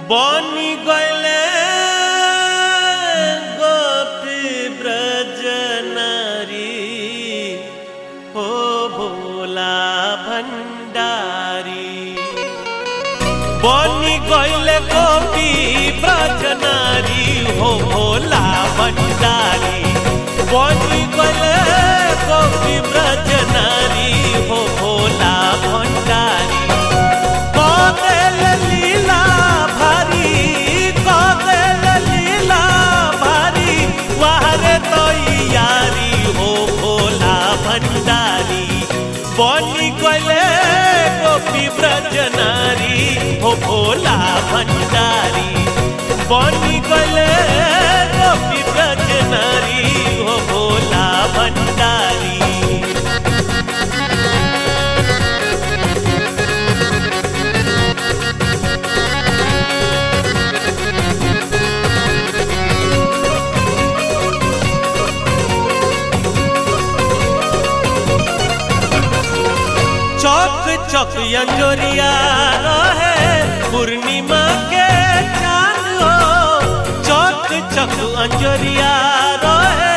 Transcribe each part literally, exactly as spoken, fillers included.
बनी गले गोपी ब्रज नारी हो भोला भंडारी। बनी गले गोपी ब्रज नारी हो भोला भंडारी। बनी गले गोपी ब्रज नारी हो भोला भंडारी। कदेल लीला भारी कदेल लीला भारी वाहरे तो यारी हो भोला भंडारी। बनी गले गोपी ब्रज नारी हो भोला भंडारी। बनी गले गोपी ब्रज नारी हो भोला भंडारी। चौक चौक अंजोरिया रहे पूर्णिमा के चांद हो। चौक चौक अंजोरिया रहे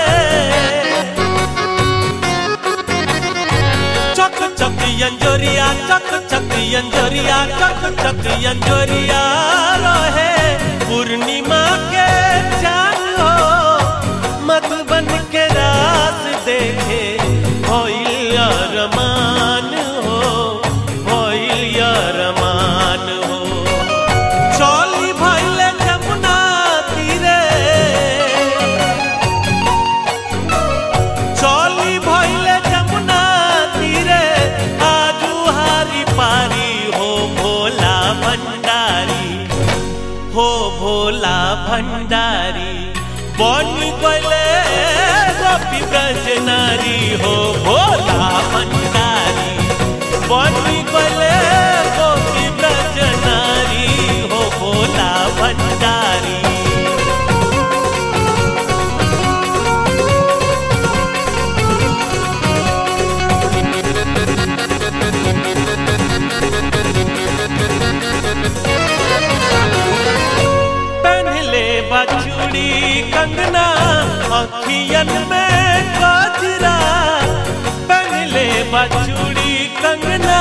चौक चौक अंजोरिया चौक चौक अंजोरिया चौक चौक अंजोरिया रहे पूर्णिमा के चांद हो। मधुबन के रास देखे होइल अरमान हो होइल अरमान हो। चली भइले जमुना तीरे चली भइले जमुना तीरे आजू हारी पारी हो भोला भंडारी हो भोला भंडारी। बनी गले गोपी ब्रज नारी हो भोला भंडारी। बनी गले गोपी ब्रज नारी हो भोला भंडारी। पहनले बचूड़ी कंगना अखियन में गजरा। पहनले बचूड़ी कंगना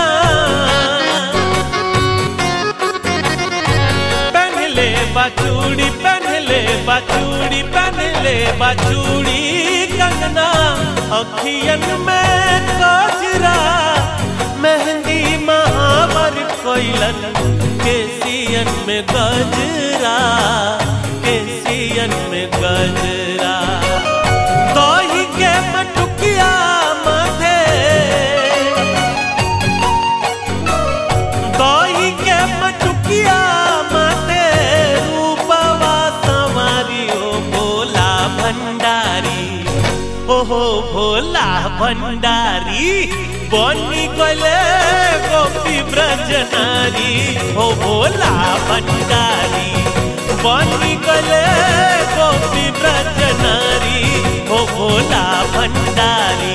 पहनले बचूड़ी पहनले बचूड़ी पहनले बचूड़ी कंगना अखियन में गजरा। मेहंदी महावर कोइलन केसियन में गजरा केसियन में गजरा। दही के मटुकिया माथे दही के मटुकिया माथे रूपवा संवारी हो भोला भंडारी ओहो भोला भंडारी। बनी गले गोपी ब्रज नारी हो भोला भंडारी। बनी गले गोपी ब्रज नारी हो भोला भंडारी।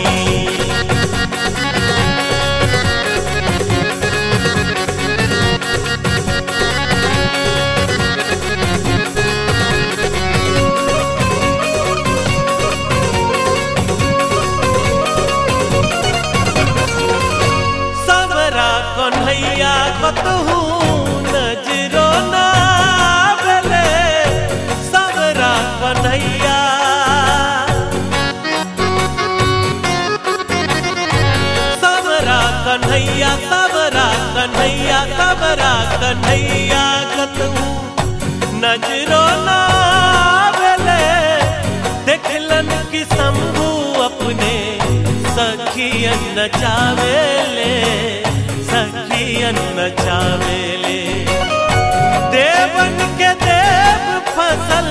कन्हैया कतहू नजरो ना आवेले। सबरा कन्हैया सबरा कन्हैया सबरा कन्हैया सबरा कन्हैया कतहू नजरो ना आवेले। देखलन कि शंभू अपने सखियन नचावेले सखियन नचावेले। देवन के देव फसल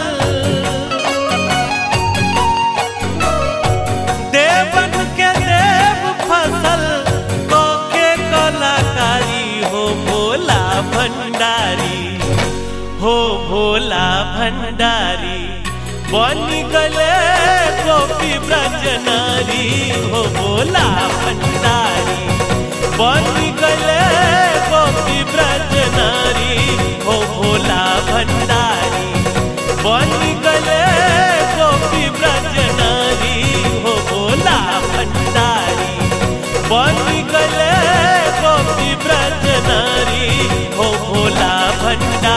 देवन के देव फसल कोके कलाकारी हो भोला भंडारी हो भोला भंडारी। बनी गले गोपी ब्रज नारी हो भोला भंडारी। बनी गले गोपी ब्रज नारी हो भोला। बन गले गोपी ब्रज नारी हो भोला भंडारी।